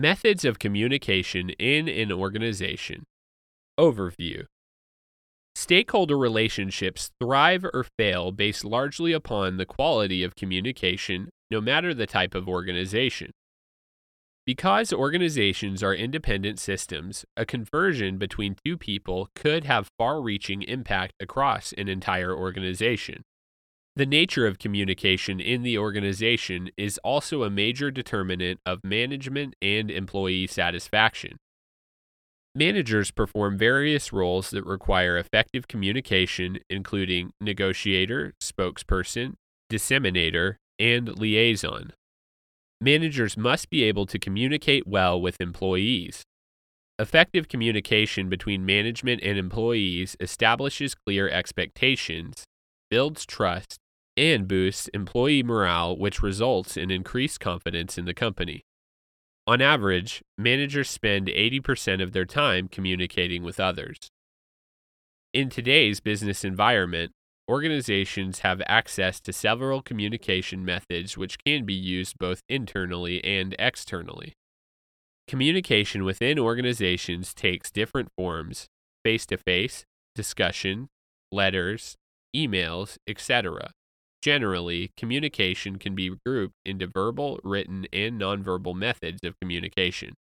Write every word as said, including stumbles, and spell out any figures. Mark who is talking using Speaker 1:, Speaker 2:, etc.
Speaker 1: Methods of communication in an organization. Overview. Stakeholder relationships thrive or fail based largely upon the quality of communication, no matter the type of organization. Because organizations are independent systems, a conversion between two people could have far-reaching impact across an entire organization. The nature of communication in the organization is also a major determinant of management and employee satisfaction. Managers perform various roles that require effective communication, including negotiator, spokesperson, disseminator, and liaison. Managers must be able to communicate well with employees. Effective communication between management and employees establishes clear expectations, builds trust, and boosts employee morale, which results in increased confidence in the company. On average, managers spend eighty percent of their time communicating with others. In today's business environment, organizations have access to several communication methods which can be used both internally and externally. Communication within organizations takes different forms: face-to-face, discussion, letters, emails, et cetera. Generally, communication can be grouped into verbal, written, and nonverbal methods of communication.